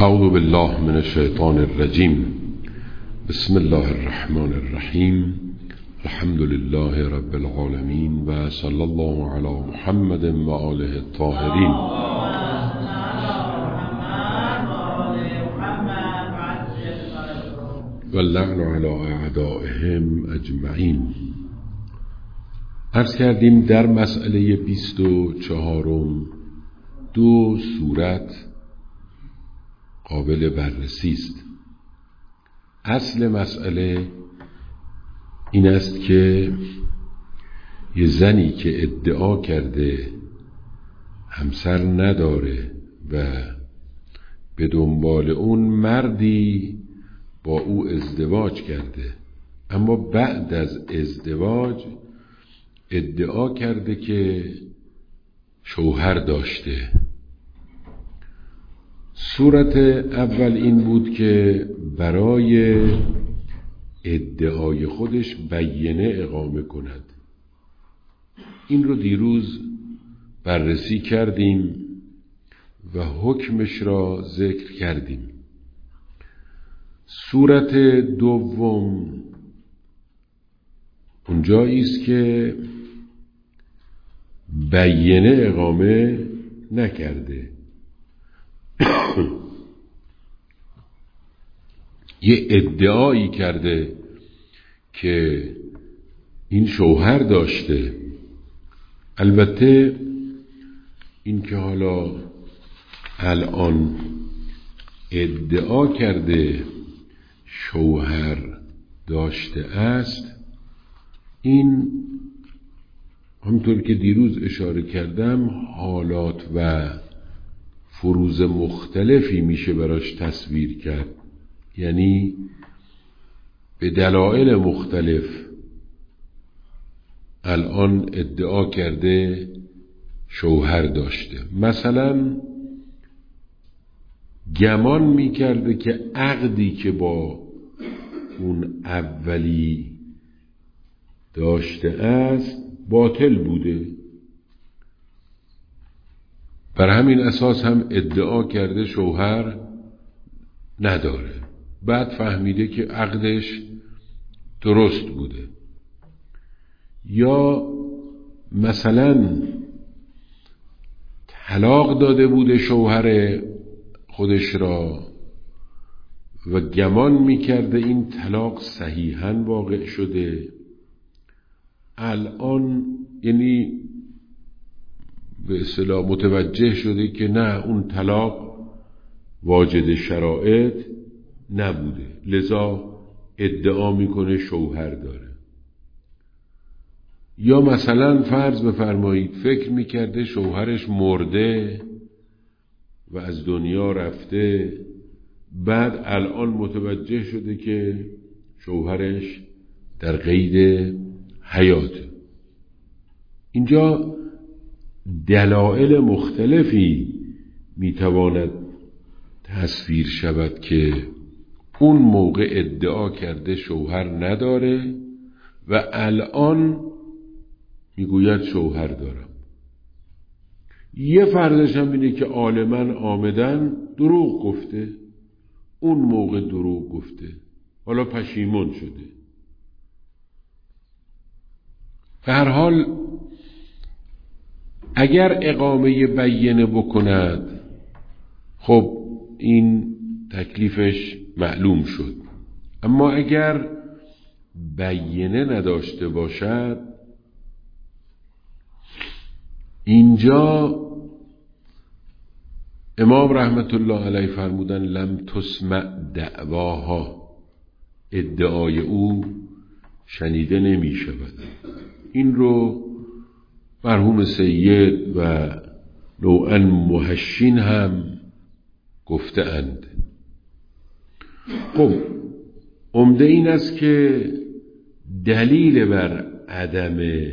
اعوذ بالله من الشیطان الرجیم. بسم الله الرحمن الرحیم. الحمد لله رب العالمین و صلی الله علی محمد و آله الطاهرین. و اللعن علی اعدائهم اجمعین. عرض کردیم در مسئله 24 دو صورت قابل بررسی است. اصل مسئله این است که یه زنی که ادعا کرده همسر نداره و به دنبال اون مردی با او ازدواج کرده، اما بعد از ازدواج ادعا کرده که شوهر داشته. صورت اول این بود که برای ادعای خودش بیینه اقامه کند. این رو دیروز بررسی کردیم و حکمش را ذکر کردیم. صورت دوم اونجایی است که بیینه اقامه نکرده، یه ادعایی کرده که این شوهر داشته. البته این که حالا الان ادعا کرده شوهر داشته است، این همونطور که دیروز اشاره کردم حالات و فروز مختلفی میشه براش تصویر کرد، یعنی به دلایل مختلف الان ادعا کرده شوهر داشته. مثلا گمان میکرده که عقدی که با اون اولی داشته است باطل بوده، بر همین اساس هم ادعا کرده شوهر نداره. بعد فهمیده که عقدش درست بوده. یا مثلا طلاق داده بوده شوهر خودش را و گمان میکرده این طلاق صحیحاً واقع شده. الان یعنی به اصطلاح متوجه شده که نه، اون طلاق واجد شرایط نبوده، لذا ادعا میکنه شوهر داره. یا مثلا فرض بفرمایید فکر میکرده شوهرش مرده و از دنیا رفته، بعد الان متوجه شده که شوهرش در قید حیاته. اینجا دلایل مختلفی میتواند تصویر شود که اون موقع ادعا کرده شوهر نداره و الان میگوید شوهر دارم. یه فرضش هم اینه که عالماً آمدن دروغ گفته، اون موقع دروغ گفته، حالا پشیمان شده. به هر حال اگر اقامه بیینه بکند، خب این تکلیفش معلوم شد. اما اگر بیینه نداشته باشد، اینجا امام رحمت الله علیه فرمودن لم تسمع دعواها، ادعای او شنیده نمی شود. این رو مرحوم سید و نوعاً محشین هم گفته اند. خب عمده این است که دلیل بر عدم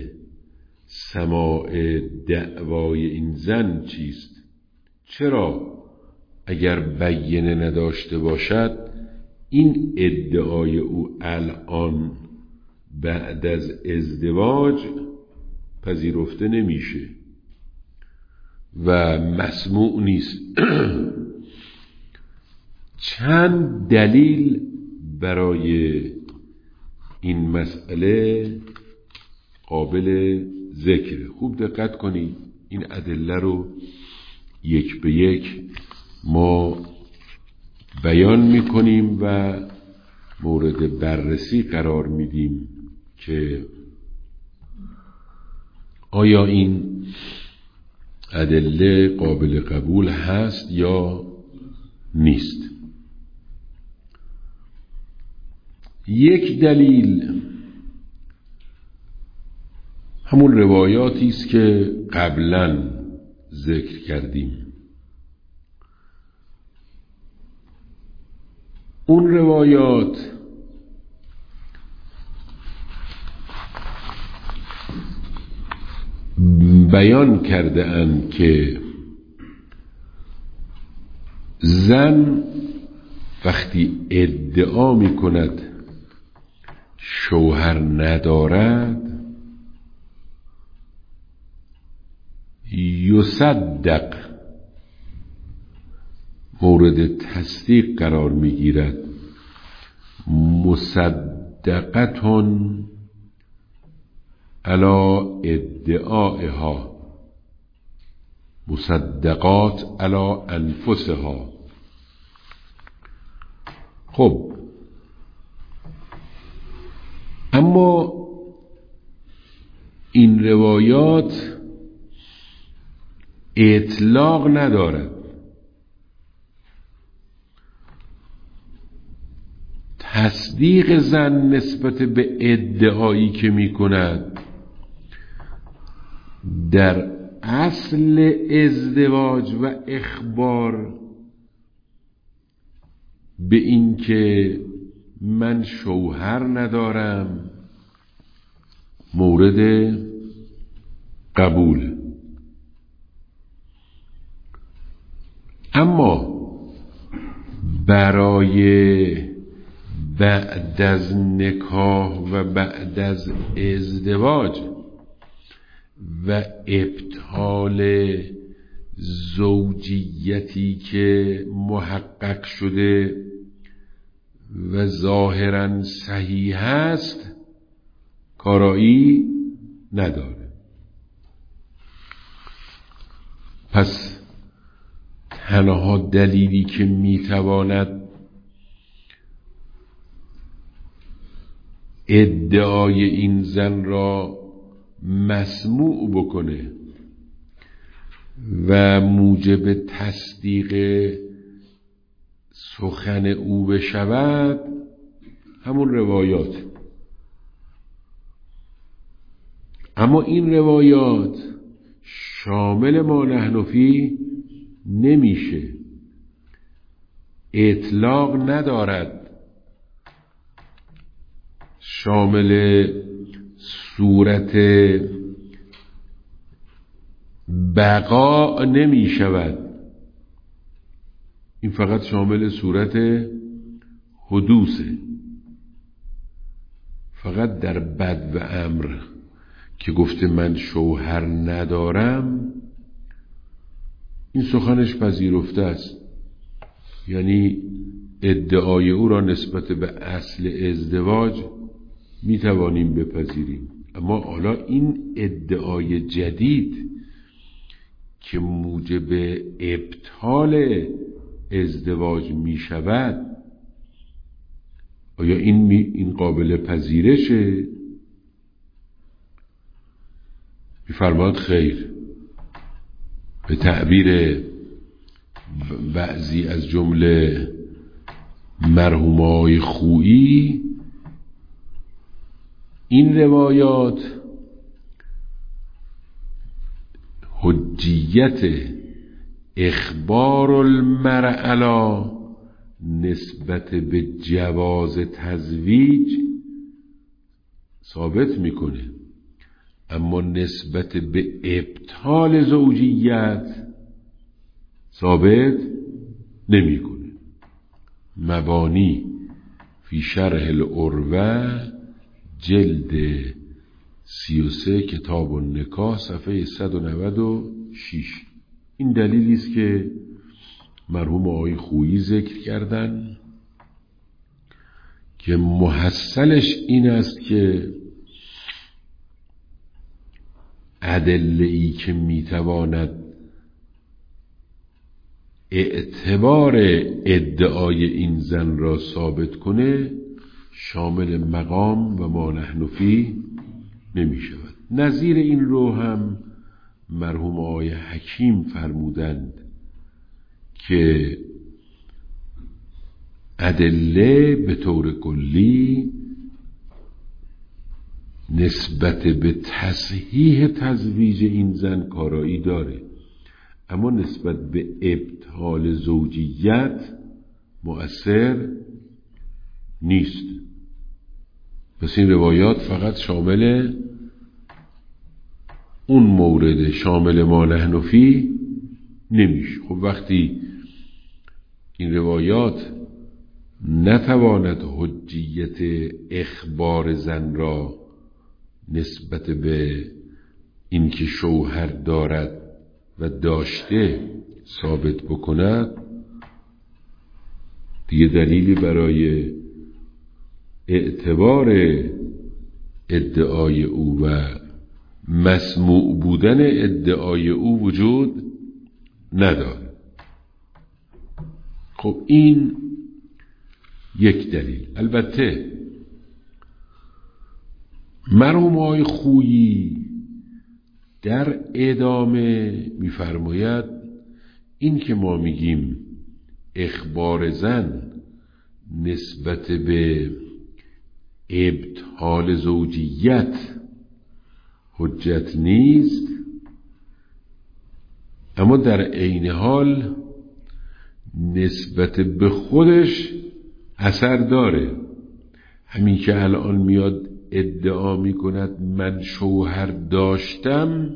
سماع دعوای این زن چیست؟ چرا اگر بیینه نداشته باشد این ادعای او الان بعد از ازدواج پذیرفته نمیشه و مسموع نیست؟ چند دلیل برای این مسئله قابل ذکره. خوب دقت کنید، این ادله رو یک به یک ما بیان میکنیم و مورد بررسی قرار میدیم که آیا این ادله قابل قبول هست یا نیست. یک دلیل همون روایاتی است که قبلا ذکر کردیم. اون روایات بیان کرده اند که زن وقتی ادعا می کند شوهر ندارد یصدق مورد تصدیق قرار می گیرد، مصدقتون علی ادعائها، مصدقات علی انفسها. خب اما این روایات اطلاق ندارد. تصدیق زن نسبت به ادعایی که می کند در اصل ازدواج و اخبار به این که من شوهر ندارم مورد قبول. اما برای بعد از نکاح و بعد از ازدواج و ابطال زوجیتی که محقق شده و ظاهراً صحیح است کارایی نداره. پس تنها دلیلی که میتواند ادعای این زن را مسموع بکنه و موجب تصدیق سخن او بشود همون روایات. اما این روایات شامل ما نحن فیه نمیشه، اطلاق ندارد، شامل صورت بقا نمی شود. این فقط شامل صورت حدوثه. فقط در بد و امر که گفته من شوهر ندارم این سخنش پذیرفته است، یعنی ادعای او را نسبت به اصل ازدواج می توانیم بپذیریم. اما حالا این ادعای جدید که موجب ابطال ازدواج می شود آیا این قابل پذیرشه؟ می فرماد خیر. به تعبیر بعضی از جمله مرحومای خویی این روایات حجیت اخبار المرء علی نسبت به جواز تزویج ثابت میکنه، اما نسبت به ابطال زوجیت ثابت نمیکنه. مبانی فی شرح العروة جلد 33 کتاب النکاح صفحه 196. این دلیلی است که مرحوم آقای خویی ذکر کردن که محصلش این است که ادله‌ای که میتواند اعتبار ادعای این زن را ثابت کنه شامل مقام و ما نحن فیه نمی شود. نظیر این رو هم مرحوم آقای حکیم فرمودند که ادله به طور کلی نسبت به تصحیح تزویج این زن کارایی داره، اما نسبت به ابطال زوجیت مؤثر نیست. پس این روایات فقط شامل اون مورد، شامل ما نحن فیه نمیشه. خب وقتی این روایات نتواند حجیت اخبار زن را نسبت به اینکه شوهر دارد و داشته ثابت بکند، دیگه دلیلی برای اعتبار ادعای او و مسموع بودن ادعای او وجود ندارد. خب این یک دلیل. البته مرحوم آقای خویی در ادامه می‌فرماید این که ما میگیم اخبار زن نسبت به ابطال زوجیت حجت نیست، اما در عین حال نسبت به خودش اثر داره. همین که الان میاد ادعا میکند من شوهر داشتم،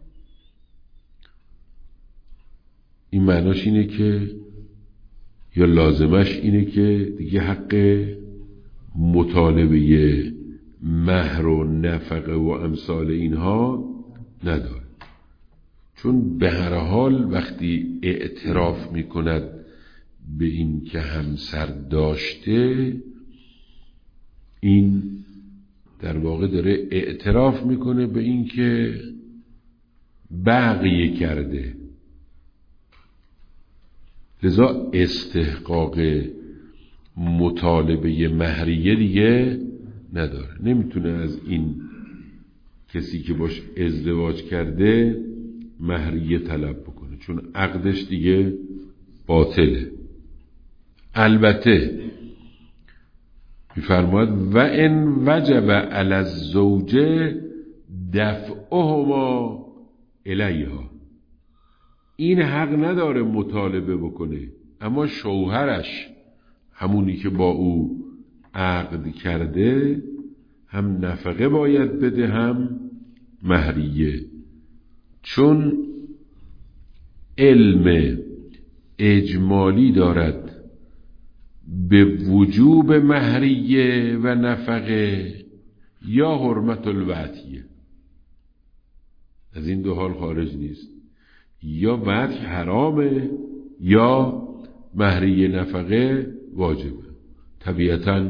این معناش اینه که یا لازمش اینه که دیگه حق مطالبه مهر و نفقه و امثال اینها نداره، چون به هر حال وقتی اعتراف میکند به این که همسر داشته، این در واقع داره اعتراف میکنه به این که بغی کرده، لذا استحقاق مطالبه مهریه دیگه نداره. نمیتونه از این کسی که باش ازدواج کرده مهریه طلب بکنه، چون عقدش دیگه باطله. البته می‌فرماید و ان وجب علی الزوجه دفعهما الیها، این حق نداره مطالبه بکنه، اما شوهرش همونی که با او عقد کرده هم نفقه باید بده هم مهریه، چون علم اجمالی دارد به وجوب مهریه و نفقه یا حرمت الوطیه. از این دو حال خارج نیست، یا وطی حرامه یا مهریه نفقه واجبه. طبیعتاً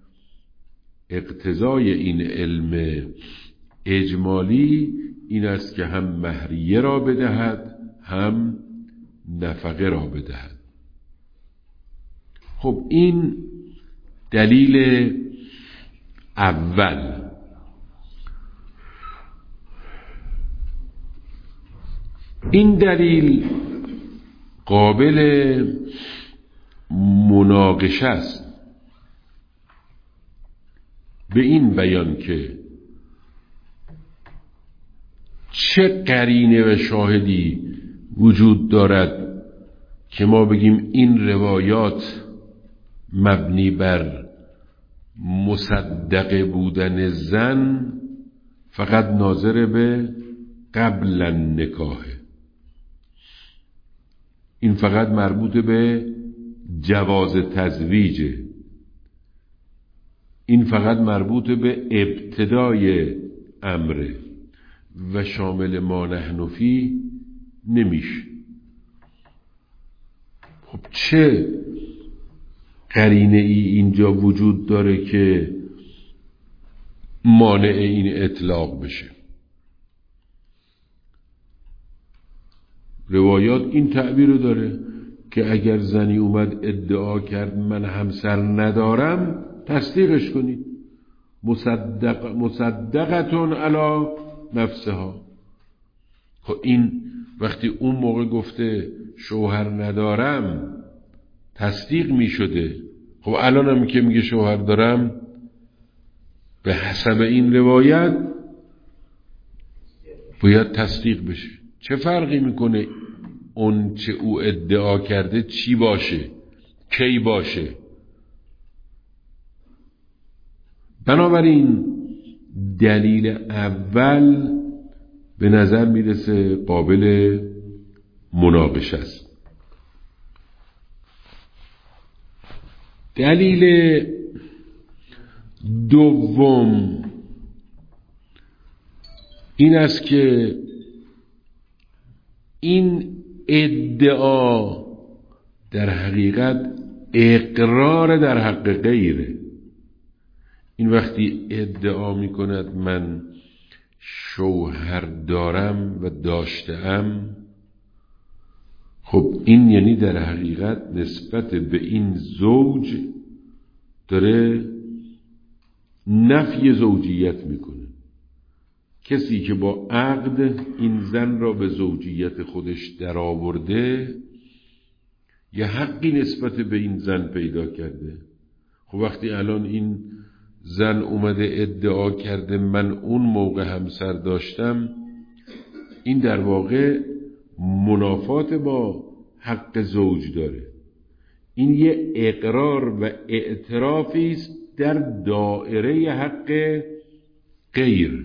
اقتضای این علم اجمالی این است که هم مهریه را بدهد هم نفقه را بدهد. خب این دلیل اول. این دلیل قابل مناقشه است به این بیان که چه قرینه و شاهدی وجود دارد که ما بگیم این روایات مبنی بر مصدق بودن زن فقط ناظر به قبل النکاح، این فقط مربوط به جواز تزویجه، این فقط مربوط به ابتدای امره و شامل ما نحن فیه نمیشه. خب چه قرینه ای اینجا وجود داره که مانع این اطلاق بشه؟ روایات این تعبیر رو داره که اگر زنی اومد ادعا کرد من همسر ندارم، تصدیقش کنید. مصدقتون علی نفسها. خب این وقتی اون موقع گفته شوهر ندارم تصدیق می شده، خب الان هم که میگه شوهر دارم به حسب این روایت باید تصدیق بشه. چه فرقی میکنه اون چه او ادعا کرده چی باشه، کی باشه؟ بنابراین دلیل اول به نظر میرسه قابل مناقشه است. دلیل دوم این است که این ادعا در حقیقت اقرار در حق غیره. این وقتی ادعا می کند من شوهر دارم و داشتم، خب این یعنی در حقیقت نسبت به این زوج داره نفی زوجیت میکنه. کسی که با عقد این زن را به زوجیت خودش درآورده یه حقی نسبت به این زن پیدا کرده. خب وقتی الان این زن اومده ادعا کرده من اون موقع همسر داشتم، این در واقع منافات با حق زوج داره. این یه اقرار و اعترافی است در دایره حق غیر،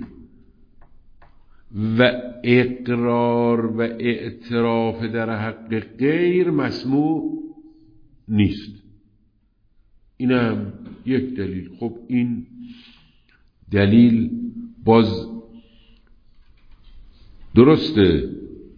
و اقرار و اعتراف در حق غیر مسموع نیست. این هم یک دلیل. خب این دلیل باز درسته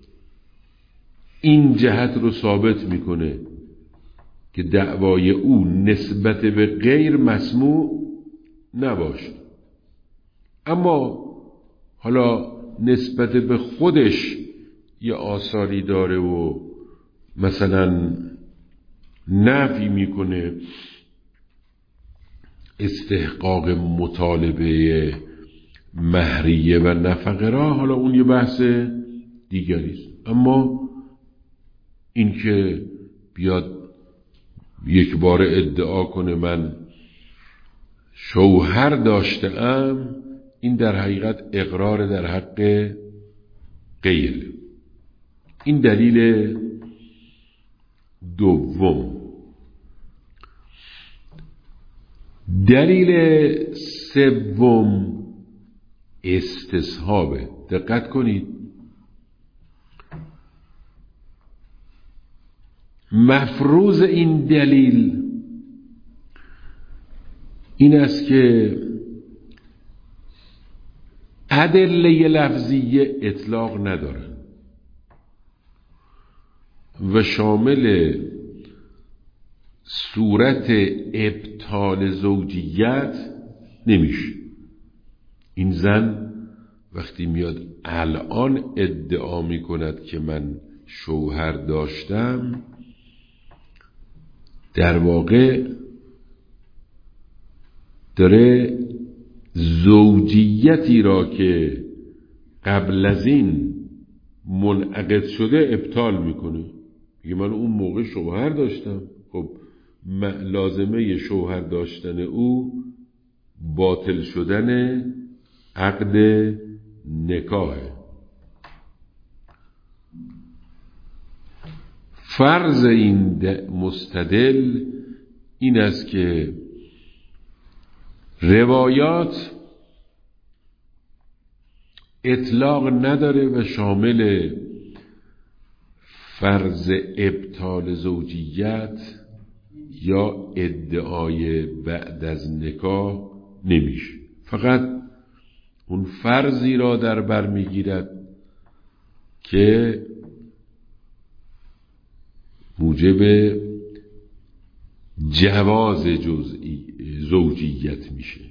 این جهت رو ثابت میکنه که دعوای او نسبت به غیر مسموع نباشه، اما حالا نسبت به خودش یه آثاری داره و مثلا نفی میکنه استحقاق مطالبه مهریه و نفقه را، حالا اون یه بحث دیگری است. اما این که بیاد یک بار ادعا کنه من شوهر داشتم، این در حقیقت اقرار در حق غیر. این دلیل دوم. دلیل سوم استصحابه. دقت کنید، مفروض این دلیل این است که ادله لفظیه اطلاق ندارن و شامل صورت ابطال زوجیت نمیشه. این زن وقتی میاد الان ادعا میکند که من شوهر داشتم، در واقع داره زوجیتی را که قبل از این منعقد شده ابطال میکنه. میگه من اون موقع شوهر داشتم. خب لازمه شوهر داشتن او باطل شدن عقد نکاحه. فرض این مستدل این است که روایات اطلاق نداره و شامل فرض ابطال زوجیت یا ادعای بعد از نکاح نمیشه. فقط اون فرضی را در بر میگیرد که موجب جواز زوجیت میشه.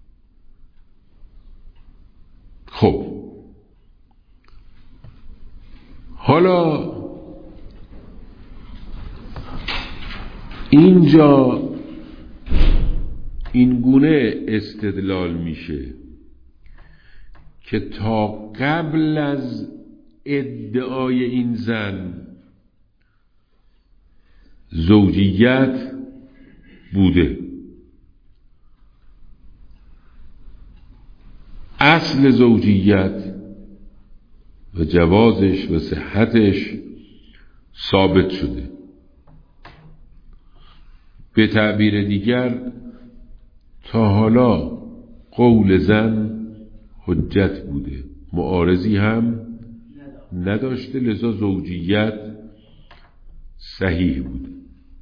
خب حالا اینجا این گونه استدلال میشه که تا قبل از ادعای این زن زوجیت بوده. اصل زوجیت و جوازش و صحتش ثابت شده. به تعبیر دیگر تا حالا قول زن حجت بوده، معارضی هم نداشته، لذا زوجیت صحیح بوده.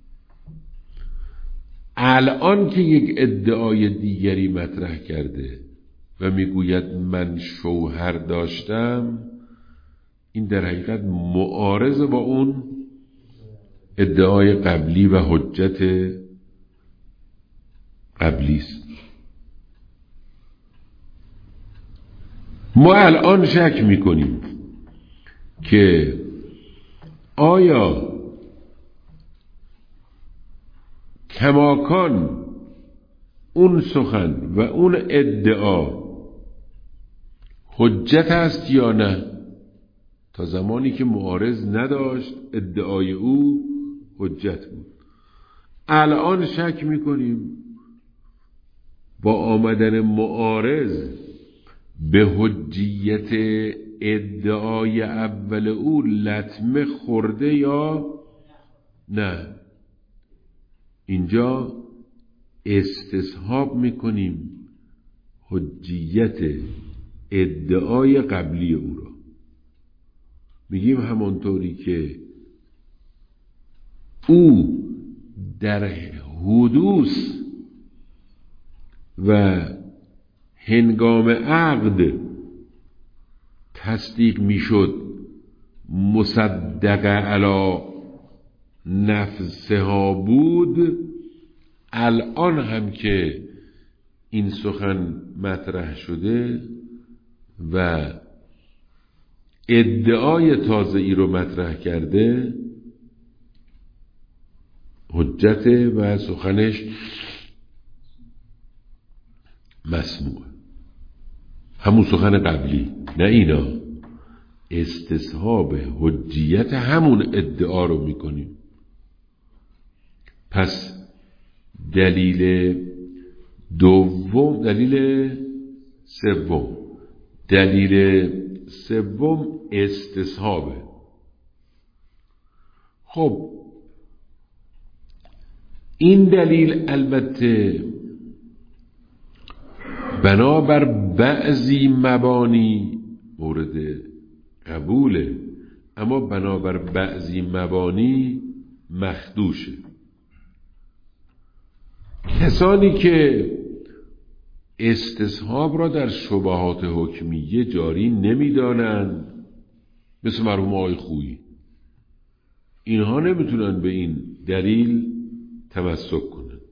الان که یک ادعای دیگری مطرح کرده و میگوید من شوهر داشتم، این در حقیقت معارض با اون ادعای قبلی و حجت قبلی است. ما الان شک میکنیم که آیا کماکان اون سخن و اون ادعا حجت است یا نه. تا زمانی که معارض نداشت ادعای او حجت بود. الان شک میکنیم با آمدن معارض به حجیت ادعای اول او لطمه خورده یا نه. اینجا استصحاب میکنیم حجیت ادعای قبلی او را. میگیم همانطوری که او در حدوث و هنگام عقد تصدیق میشد مصدق علی نفسها بود، الان هم که این سخن مطرح شده و ادعای تازه ای رو مطرح کرده حجت و سخنش مسموع، همون سخن قبلی، نه اینا. استصحاب حجیت همون ادعا رو میکنیم. پس دلیل سوم استصحابه. خب این دلیل البته بنابر بعضی مبانی مورد قبوله، اما بنابر بعضی مبانی مخدوشه. کسانی که استصحاب را در شبهات حکمیه جاری نمی‌دانند، مثل مرحوم آقای خویی، اینها نمیتونن به این دلیل تمسک کنند.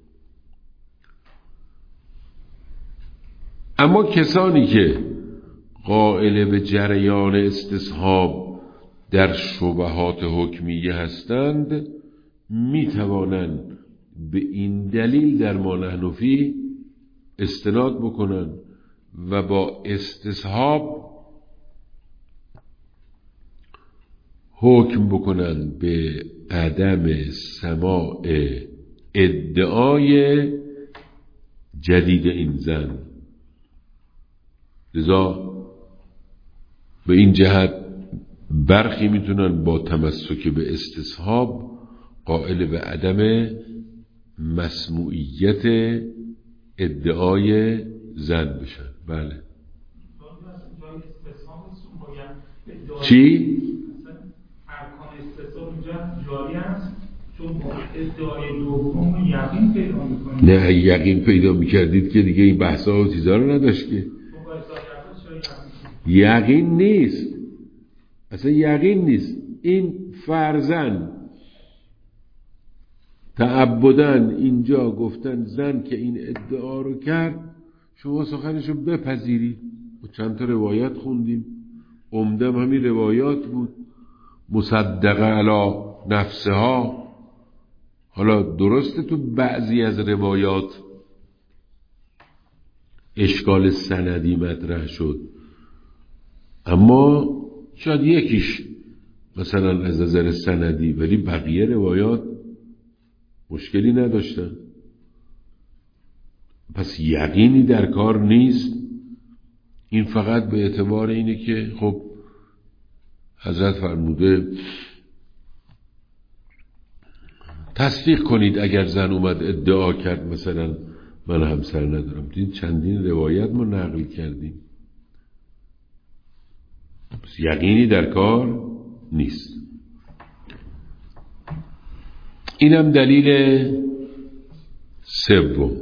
اما کسانی که قائل به جریان استصحاب در شبهات حکمیه هستند میتوانند به این دلیل در ما نحن فیه استناد بکنند و با استصحاب حکم بکنند به عدم سماع ادعای جدید این زن. لذا به این جهت برخی میتونن با تمسک به استصحاب قائل به عدم مسموعیت ادعای زن بشن. بله. چی؟ ارکان استصحاب اینجا جاری است چون ادعای دوم یقین پیدا میکنید. نه یقین پیدا میکردید که دیگه این بحثا و چیزا رو نداشت که. یقین نیست، اصلا یقین نیست. این فرضاً تعبدن اینجا گفتن زن که این ادعا رو کرد شما سخنشو بپذیرید. چند تا روایت خوندیم، عمدم همین روایات بود، مصدقه علی نفسها. حالا درسته تو بعضی از روایات اشکال سندی مطرح شد، اما شاید یکیش مثلا از نظر سندی، ولی بقیه روایات مشکلی نداشتن. پس یقینی در کار نیست. این فقط به اعتبار اینه که خب حضرت فرموده تصدیق کنید اگر زن اومد ادعا کرد مثلا من همسر ندارم. این چندین روایت ما نقل کردیم. پس یقینی در کار نیست. اینم دلیل سوم.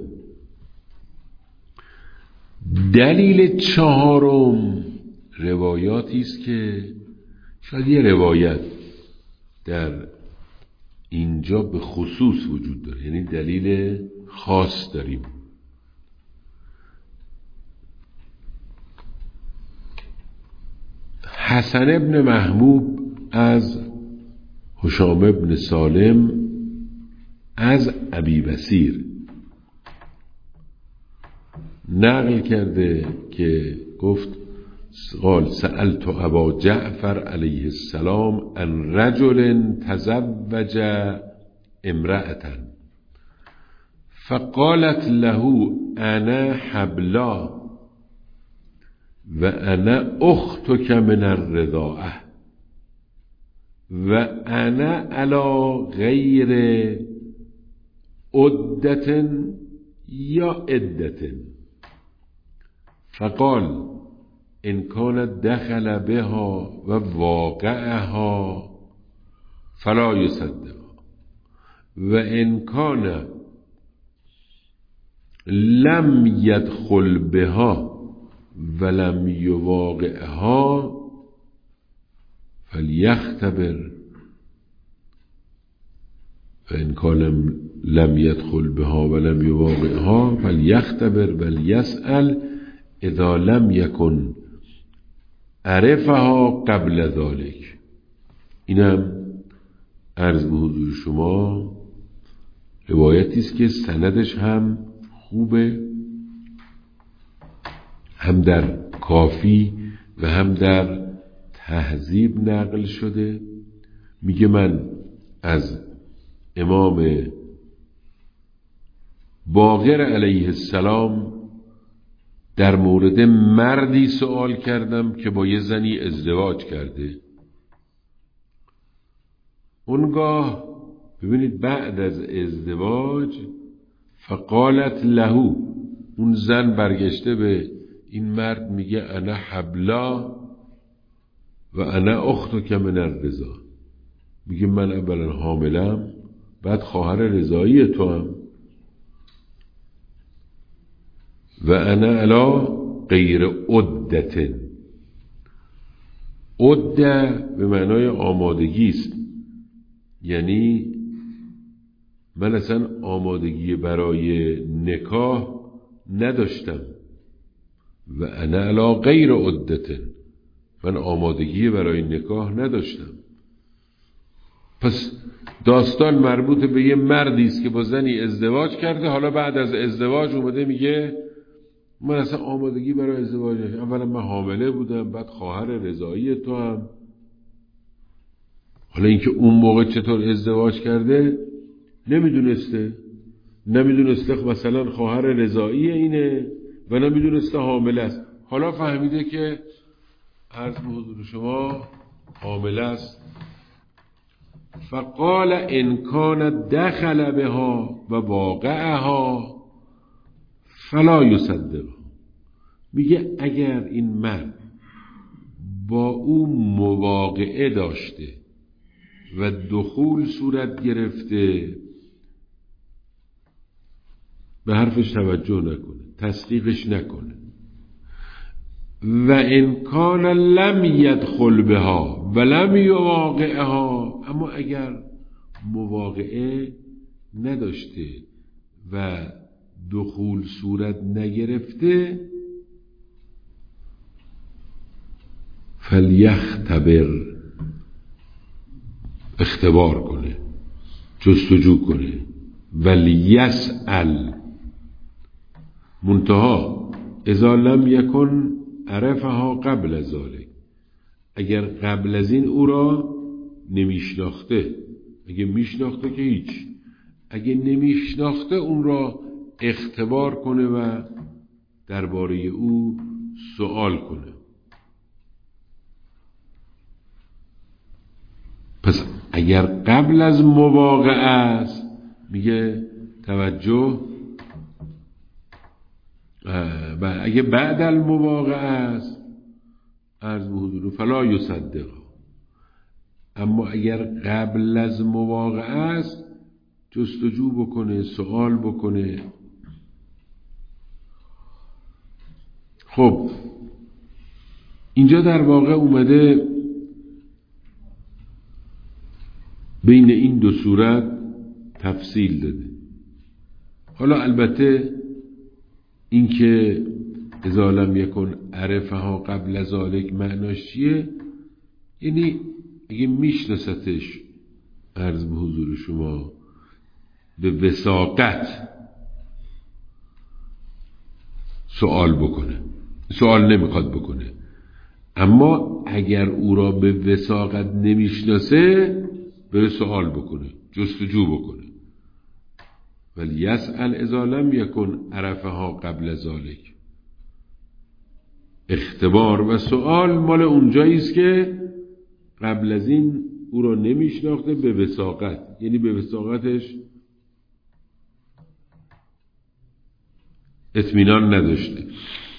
دلیل چهارم روایاتی است که شاید یه روایت در اینجا به خصوص وجود داره، یعنی دلیل خاص داریم. حسن ابن محبوب از هشام ابن سالم از ابی بصیر نقل کرده که گفت قال سألت ابا جعفر علیه السلام عن رجل تزوج امرأة فقالت له انا حبلا و انا اختك من الرضاعه و انا علی غیر عدة یا عدة. فقال ان كان دخل بها و واقعها فلا يصدق و ان كان لم يدخل بها ولم يواقعها فليختبر فإن كان لم يدخل بها ولم يواقعها فليختبر وليسأل اذا لم يكن عرفها قبل ذلك. اینم عرض به حضور شما روایتی است که سندش هم خوبه، هم در کافی و هم در تهذیب نقل شده. میگه من از امام باقر علیه السلام در مورد مردی سوال کردم که با یه زنی ازدواج کرده. اونگاه ببینید بعد از ازدواج فقالت له، اون زن برگشته به این مرد میگه انا حبلا و انا اختک من الرضا، میگه من اولا حاملم بعد خواهر رضایی تو هم و انا علی غیر عدة. عده به معنای آمادگی است، یعنی من اصلا آمادگی برای نکاح نداشتم. و انا علی غیر عدة، من آمادگی برای نکاح نداشتم. پس داستان مربوط به یه مردی است که با زنی ازدواج کرده، حالا بعد از ازدواج اومده میگه من اصلا آمادگی برای ازدواج نداشتم، اولا من حامله بودم بعد خواهر رضایی تو هم. حالا اینکه اون موقع چطور ازدواج کرده نمیدونسته مثلا خواهر رضایی اینه و نمیدونسته حامله است. حالا فهمیده که عرض به حضور شما حامله است. فقال ان كان دخل بها و واقعها فلا يصدقها، میگه اگر این مرد با او مواقعه داشته و دخول صورت گرفته به حرفش توجه نکنه، تصدیقش نکنه. و ان کان لم يدخل بها و لم یواقعها، اما اگر مواقعه نداشته و دخول صورت نگرفته فلیختبر، اختبار کنه، جستجو کنه، ولیسأل، منتها اذا لم یکن عرفها قبل ذلك، اگر قبل از این او را نمیشناخته، اگه میشناخته که هیچ، اگه نمیشناخته اون را اختبار کنه و درباره او سوال کنه. پس اگر قبل از مواقعه است میگه توجه، و اگه بعد المواقعه است عرض به حضور فلا یصدق. اما اگر قبل از مواقعه است جستجو بکنه، سوال بکنه. خب اینجا در واقع اومده بین این دو صورت تفصیل داده. حالا البته این که اذا لم یکن عرفها قبل ذلک معناش چیه؟ یعنی اگه میشناستش عرض به حضور شما به وثاقت سوال بکنه، سوال نمیخواد بکنه، اما اگر او را به وثاقت نمیشناسه بره سوال بکنه، جستجو بکنه. ولی یسأل اذا لم یکن عرفها قبل ذلک. اختبار و سوال مال اونجاییست که قبل از این او را نمیشناخته به وثاقت، یعنی به وثاقتش اطمینان نداشته.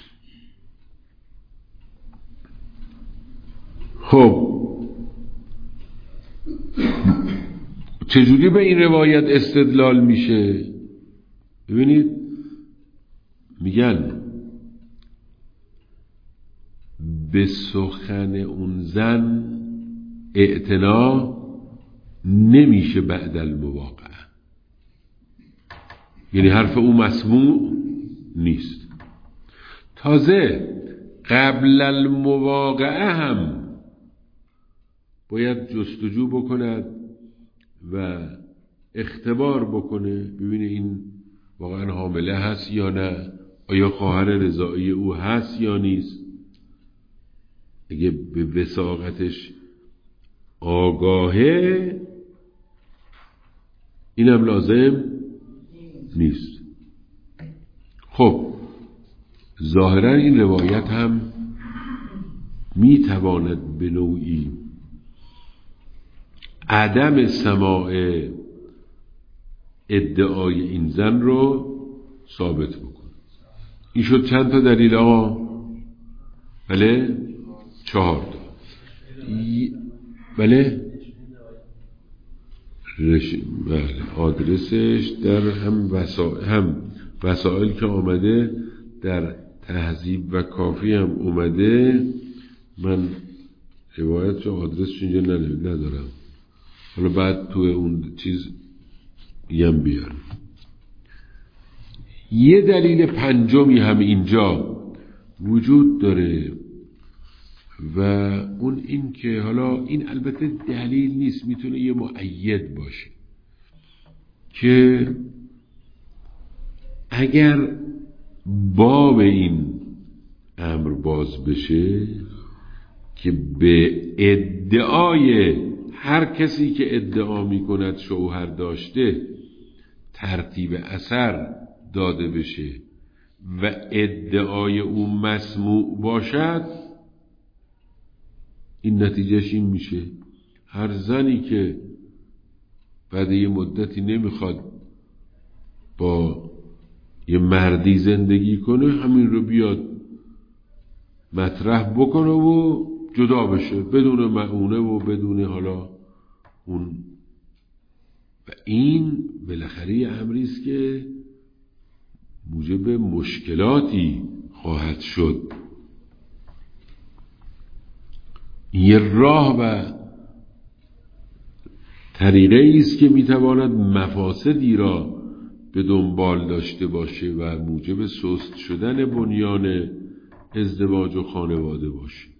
خب چجوری به این روایت استدلال میشه؟ ببینید میگن به سخن اون زن اعتنا نمیشه بعد المواقعه، یعنی حرف او مسموع نیست. تازه قبل المواقعه هم باید جستجو بکند و اختبار بکنه، ببینه این واقعا حامله هست یا نه، آیا خواهر رضاعی او هست یا نیست. اگه به وثاقتش آگاهه اینم لازم نیست. خب ظاهرا این روایت هم میتواند به نوعی عدم سماع ادعای این زن رو ثابت بکنه. این شد چند تا دلیل آقا؟ بله 4 تا. بله بله آدرسش در هم وسائل که آمده، در تهذیب و کافی هم اومده. من روایت و آدرسش اینجا ندارم، حالا بعد تو اون چیز یم بیارم. یه دلیل پنجمی هم اینجا وجود داره و اون این که حالا این البته دلیل نیست، میتونه یه مؤید باشه که اگر باب این امر باز بشه که به ادعای هر کسی که ادعا میکند شوهر داشته ترتیب اثر داده بشه و ادعای او مسموع باشد، این نتیجهش این میشه هر زنی که بعد یه مدتی نمیخواد با یه مردی زندگی کنه همین رو بیاد مطرح بکنه و جدا بشه بدون مؤونه و بدون حالا اون. و این بالاخره امریست که موجب مشکلاتی خواهد شد. یه راه و طریقه است که میتواند مفاسدی را به دنبال داشته باشه و موجب سست شدن بنیان ازدواج و خانواده باشه،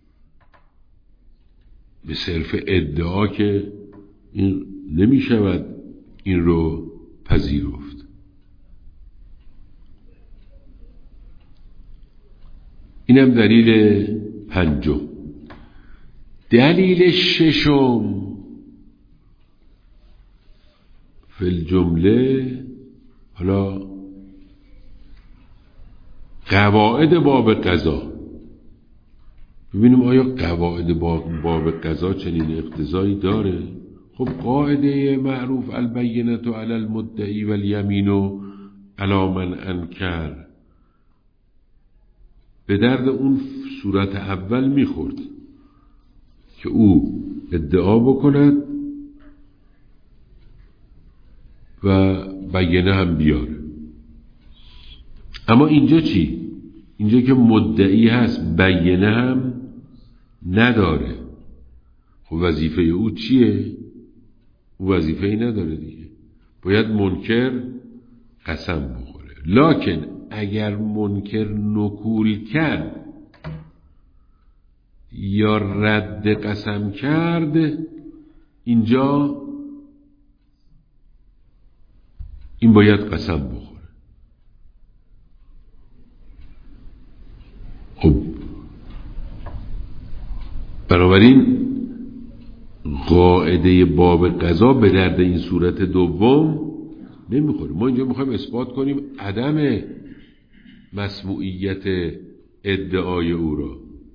به صرف ادعا که این نمیشود این رو پذیرفت. اینم دلیل پنجم. دلیل ششم فی الجمله، حالا قواعد باب قضا. ببینیم آیا قواعد باب قضا چنین اقتضایی داره؟ خب قاعده معروف البینة علی المدعی والیمین علی من انکر به درد اون صورت اول میخورد که او ادعا بکند و بیانه هم بیاره. اما اینجا چی؟ اینجا که مدعی هست بیانه هم نداره، خب وظیفه او چیه؟ او وظیفه ای نداره دیگه، باید منکر قسم بخوره. لکن اگر منکر نکول کرد یا رد قسم کرد، اینجا این باید قسم بخوره. خب بنابراین قاعده باب قضا به درد این صورت دوم نمیخوره. ما اینجا میخوایم اثبات کنیم عدم مسموعیت ادعای او را،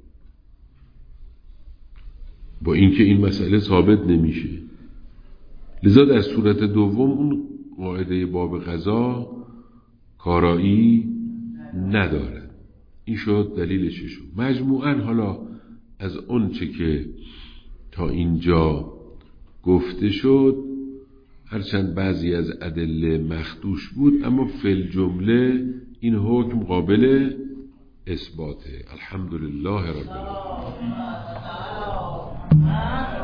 با اینکه این مسئله ثابت نمیشه. لذا در صورت دوم اون قاعده باب قضا کارایی ندارد. این شد دلیل ششم. مجموعاً حالا از اون چه که تا اینجا گفته شد، هرچند بعضی از ادله مخدوش بود، اما فی الجمله این حکم قابل اثباته. الحمدلله رب العالمین.